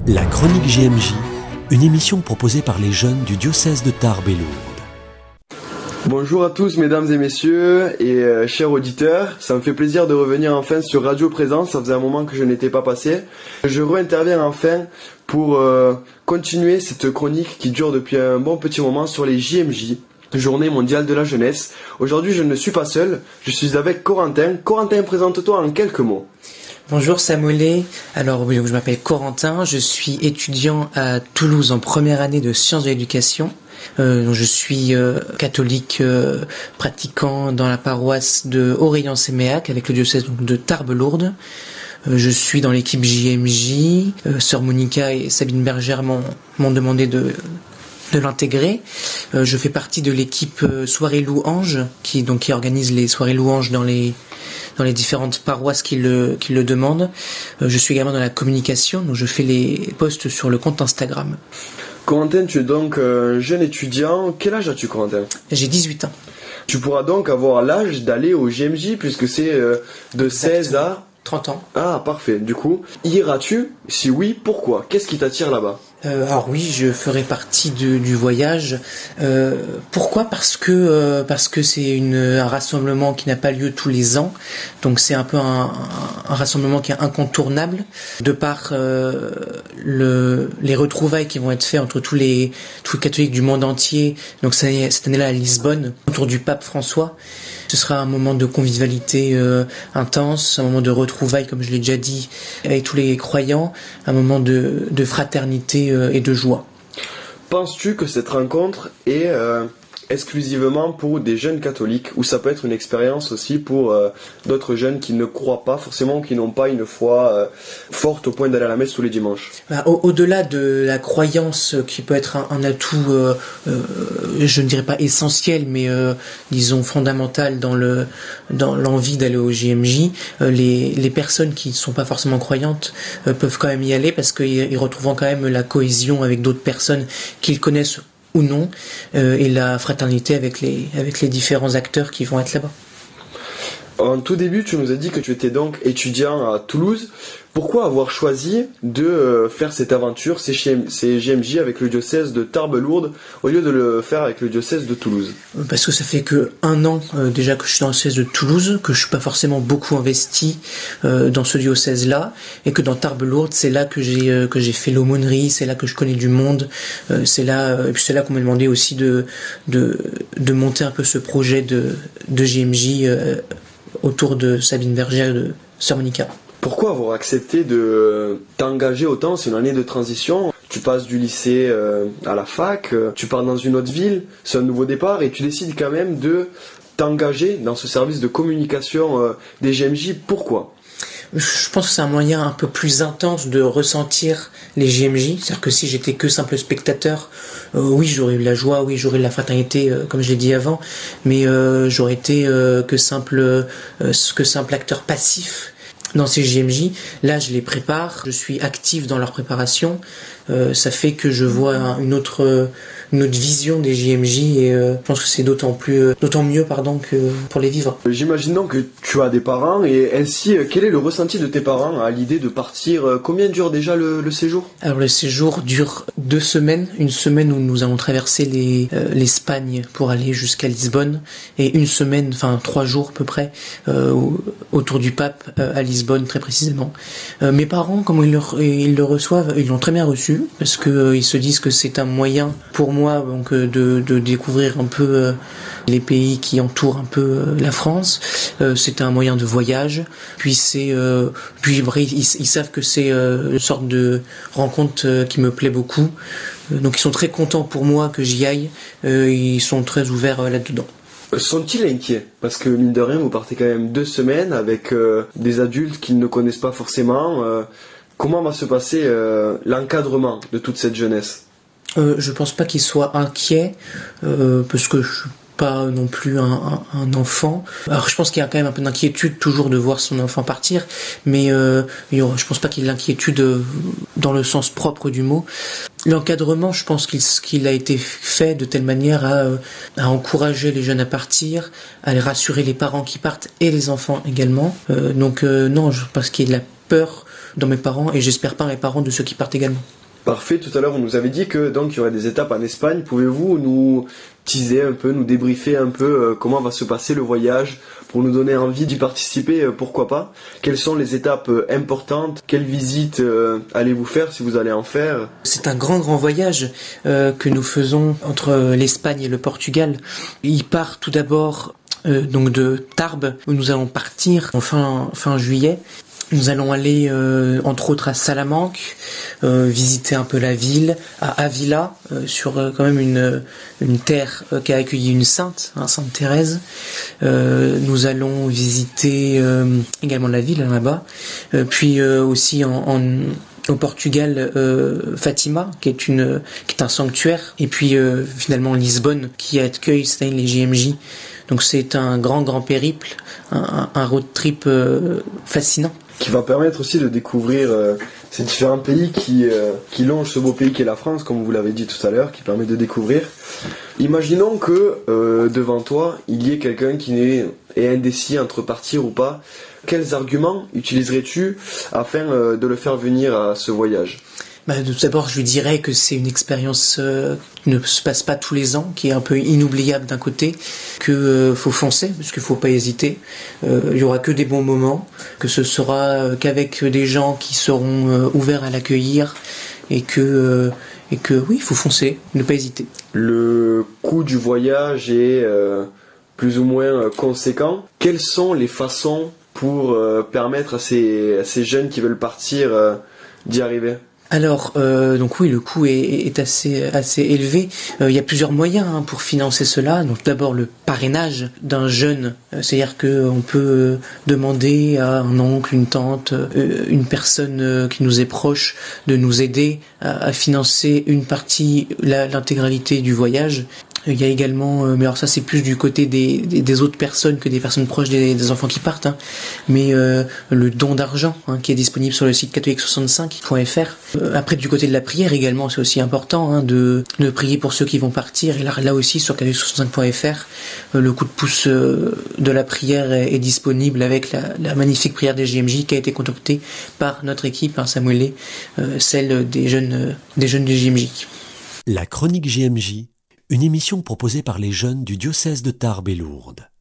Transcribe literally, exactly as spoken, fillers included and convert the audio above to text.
La Chronique J M J, une émission proposée par les jeunes du diocèse de Tarbes et Lourdes. Bonjour à tous mesdames et messieurs et euh, chers auditeurs, ça me fait plaisir de revenir enfin sur Radio Présence, ça faisait un moment que je n'étais pas passé. Je réinterviens enfin pour euh, continuer cette chronique qui dure depuis un bon petit moment sur les J M J, Journée mondiale de la jeunesse. Aujourd'hui je ne suis pas seul, je suis avec Corentin. Corentin, présente-toi en quelques mots. Bonjour Samuel, alors oui, je m'appelle Corentin, je suis étudiant à Toulouse en première année de sciences de l'éducation. Euh, je suis euh, catholique euh, pratiquant dans la paroisse de Orléans-Séméac avec le diocèse donc, de Tarbes-Lourdes. Euh, je suis dans l'équipe J M J, euh, Sœur Monica et Sabine Bergère m'ont, m'ont demandé de... de l'intégrer. Euh, je fais partie de l'équipe euh, Soirée Louange qui donc qui organise les soirées louanges dans les dans les différentes paroisses qui le qui le demandent. Euh, je suis également dans la communication, donc je fais les posts sur le compte Instagram. Corentin, tu es donc un jeune étudiant. Quel âge as-tu, Corentin ? J'ai dix-huit ans. Tu pourras donc avoir l'âge d'aller au J M J puisque c'est euh, de seize à trente ans. Ah, parfait. Du coup, iras-tu ? Si oui, pourquoi ? Qu'est-ce qui t'attire là-bas ? Euh, alors oui, je ferai partie de, du voyage. Euh, pourquoi ? Parce que euh, parce que c'est une, un rassemblement qui n'a pas lieu tous les ans, donc c'est un peu un, un rassemblement qui est incontournable de par euh, le, les retrouvailles qui vont être faites entre tous les tous les catholiques du monde entier. Donc cette année-là à Lisbonne, autour du pape François. Ce sera un moment de convivialité euh, intense, un moment de retrouvailles, comme je l'ai déjà dit, avec tous les croyants, un moment de, de fraternité euh, et de joie. Penses-tu que cette rencontre est euh, exclusivement pour des jeunes catholiques, ou ça peut être une expérience aussi pour euh, d'autres jeunes qui ne croient pas forcément, qui n'ont pas une foi euh, forte au point d'aller à la messe tous les dimanches ? Bah, au- au-delà de la croyance qui peut être un, un atout, euh, euh, je ne dirais pas essentiel, mais euh, disons fondamental dans le dans l'envie d'aller au J M J, euh, les les personnes qui ne sont pas forcément croyantes euh, peuvent quand même y aller parce qu'ils ils retrouvent quand même la cohésion avec d'autres personnes qu'ils connaissent ou non, euh, et la fraternité avec les avec les différents acteurs qui vont être là-bas. En tout début, tu nous as dit que tu étais donc étudiant à Toulouse. Pourquoi avoir choisi de euh, faire cette aventure, ces, ces J M J avec le diocèse de Tarbes-Lourdes, au lieu de le faire avec le diocèse de Toulouse ? Parce que ça fait que un an euh, déjà que je suis dans le diocèse de Toulouse, que je suis pas forcément beaucoup investi euh, dans ce diocèse-là, et que dans Tarbes-Lourdes, c'est là que j'ai euh, que j'ai fait l'aumônerie, c'est là que je connais du monde, euh, c'est là euh, et puis c'est là qu'on m'a demandé aussi de de de monter un peu ce projet de de J M J euh, autour de Sabine Bergère et de Sœur Monica. Pourquoi avoir accepté de t'engager autant ? C'est une année de transition. Tu passes du lycée euh, à la fac, euh, tu pars dans une autre ville, c'est un nouveau départ et tu décides quand même de t'engager dans ce service de communication euh, des J M J. Pourquoi ? Je pense que c'est un moyen un peu plus intense de ressentir les J M J. C'est-à-dire que si j'étais que simple spectateur, euh, oui, j'aurais eu la joie, oui, j'aurais eu la fraternité, euh, comme je l'ai dit avant, mais euh, j'aurais été euh, que simple euh, que simple acteur passif dans ces J M J. Là, je les prépare, je suis actif dans leur préparation. Euh, ça fait que je vois une autre une autre vision des J M J et euh, je pense que c'est d'autant plus euh, d'autant mieux pardon que pour les vivre. J'imagine donc que tu as des parents et ainsi quel est le ressenti de tes parents à l'idée de partir ? Combien dure déjà le, le séjour ? Alors le séjour dure deux semaines, une semaine où nous allons traverser les euh, l'Espagne pour aller jusqu'à Lisbonne et une semaine, enfin trois jours à peu près euh, autour du pape euh, à Lisbonne très précisément. Euh, mes parents, comment ils le, ils le reçoivent, ils l'ont très bien reçu parce que euh, ils se disent que c'est un moyen pour moi donc euh, de, de découvrir un peu euh, les pays qui entourent un peu euh, la France. Euh, c'est un moyen de voyage. Puis c'est euh, puis après, ils, ils savent que c'est euh, une sorte de rencontre euh, qui me plaît beaucoup. Euh, donc ils sont très contents pour moi que j'y aille. Euh, ils sont très ouverts euh, là-dedans. Sont-ils inquiets ? Parce que mine de rien, vous partez quand même deux semaines avec euh, des adultes qu'ils ne connaissent pas forcément. Euh, comment va se passer euh, l'encadrement de toute cette jeunesse ? Euh, je pense pas qu'ils soient inquiets euh, parce que je suis pas non plus un, un, un enfant. Alors je pense qu'il y a quand même un peu d'inquiétude toujours de voir son enfant partir, mais euh, il y aura, je pense pas qu'il y ait l'inquiétude euh, dans le sens propre du mot. L'encadrement, je pense qu'il, qu'il a été fait de telle manière à, à encourager les jeunes à partir, à les rassurer les parents qui partent et les enfants également. Euh, donc euh, non, je pense qu'il y a de la peur dans mes parents et j'espère par les parents de ceux qui partent également. Parfait, tout à l'heure vous nous avez dit que donc il y aurait des étapes en Espagne. Pouvez-vous nous teaser un peu, nous débriefer un peu euh, comment va se passer le voyage pour nous donner envie d'y participer, euh, pourquoi pas? Quelles sont les étapes euh, importantes? Quelles visites euh, allez-vous faire si vous allez en faire? C'est un grand grand voyage euh, que nous faisons entre l'Espagne et le Portugal. Il part tout d'abord euh, donc de Tarbes où nous allons partir en fin, fin juillet. Nous allons aller euh, entre autres à Salamanque, euh, visiter un peu la ville, à Avila, euh, sur euh, quand même une, une terre euh, qui a accueilli une sainte, hein, Sainte Thérèse. Euh, nous allons visiter euh, également la ville là-bas, euh, puis euh, aussi en, en au Portugal, euh, Fatima, qui est une, qui est un sanctuaire, et puis euh, finalement Lisbonne, qui accueille cette année les J M J. Donc c'est un grand grand périple, un, un road trip euh, fascinant. Qui va permettre aussi de découvrir euh, ces différents pays qui, euh, qui longent ce beau pays qu'est la France, comme vous l'avez dit tout à l'heure, qui permet de découvrir. Imaginons que euh, devant toi, il y ait quelqu'un qui est, est indécis entre partir ou pas. Quels arguments utiliserais-tu afin euh, de le faire venir à ce voyage ? Bah, tout d'abord, je lui dirais que c'est une expérience euh, qui ne se passe pas tous les ans, qui est un peu inoubliable d'un côté, que euh, faut foncer, parce qu'il faut pas hésiter. Euh, il y aura que des bons moments, que ce sera euh, qu'avec des gens qui seront euh, ouverts à l'accueillir, et que euh, et que oui, il faut foncer, ne pas hésiter. Le coût du voyage est euh, plus ou moins euh, conséquent. Quelles sont les façons pour euh, permettre à ces, à ces jeunes qui veulent partir euh, d'y arriver ? Alors, euh, donc oui, le coût est, est assez assez élevé. Euh, il y a plusieurs moyens hein, pour financer cela. Donc d'abord le parrainage d'un jeune, euh, c'est-à-dire que on peut euh, demander à un oncle, une tante, euh, une personne euh, qui nous est proche de nous aider à, à financer une partie, la, l'intégralité du voyage. Il y a également, euh, mais alors ça c'est plus du côté des, des, des autres personnes que des personnes proches des, des enfants qui partent, hein, mais euh, le don d'argent hein, qui est disponible sur le site catholique soixante-cinq point f r. Euh, après du côté de la prière également, c'est aussi important hein, de, de prier pour ceux qui vont partir. Et là, là aussi sur catholique soixante-cinq point f r, euh, le coup de pouce euh, de la prière est, est disponible avec la, la magnifique prière des J M J qui a été concoctée par notre équipe, hein, Samuel Lé, euh, celle des jeunes, euh, des jeunes du J M J. La chronique J M J, une émission proposée par les jeunes du diocèse de Tarbes et Lourdes.